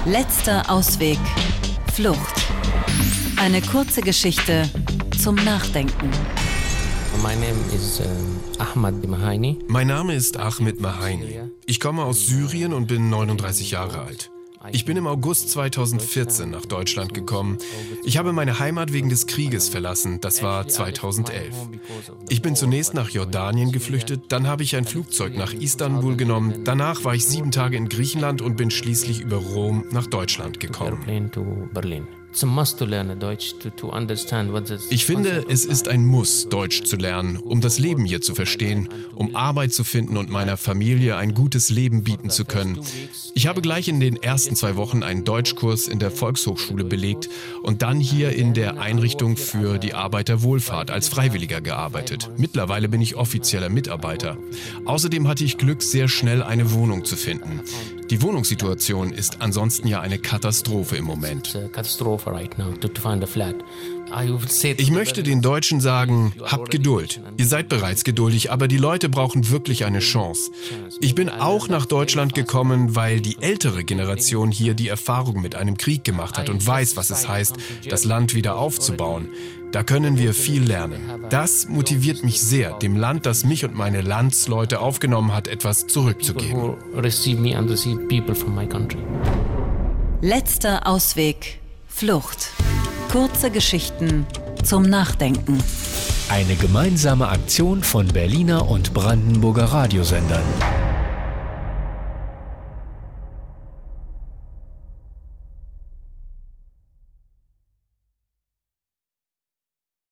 Letzter Ausweg. Flucht. Eine kurze Geschichte zum Nachdenken. Mein Name ist Ahmed Mahaini. Ich komme aus Syrien und bin 39 Jahre alt. Ich bin im August 2014 nach Deutschland gekommen. Ich habe meine Heimat wegen des Krieges verlassen, das war 2011. Ich bin zunächst nach Jordanien geflüchtet, dann habe ich ein Flugzeug nach Istanbul genommen, danach war ich 7 Tage in Griechenland und bin schließlich über Rom nach Deutschland gekommen. Ich finde, es ist ein Muss, Deutsch zu lernen, um das Leben hier zu verstehen, um Arbeit zu finden und meiner Familie ein gutes Leben bieten zu können. Ich habe gleich in den ersten 2 Wochen einen Deutschkurs in der Volkshochschule belegt und dann hier in der Einrichtung für die Arbeiterwohlfahrt als Freiwilliger gearbeitet. Mittlerweile bin ich offizieller Mitarbeiter. Außerdem hatte ich Glück, sehr schnell eine Wohnung zu finden. Die Wohnungssituation ist ansonsten ja eine Katastrophe im Moment. Ich möchte den Deutschen sagen, habt Geduld. Ihr seid bereits geduldig, aber die Leute brauchen wirklich eine Chance. Ich bin auch nach Deutschland gekommen, weil die ältere Generation hier die Erfahrung mit einem Krieg gemacht hat und weiß, was es heißt, das Land wieder aufzubauen. Da können wir viel lernen. Das motiviert mich sehr, dem Land, das mich und meine Landsleute aufgenommen hat, etwas zurückzugeben. Letzter Ausweg. Flucht. Kurze Geschichten zum Nachdenken. Eine gemeinsame Aktion von Berliner und Brandenburger Radiosendern.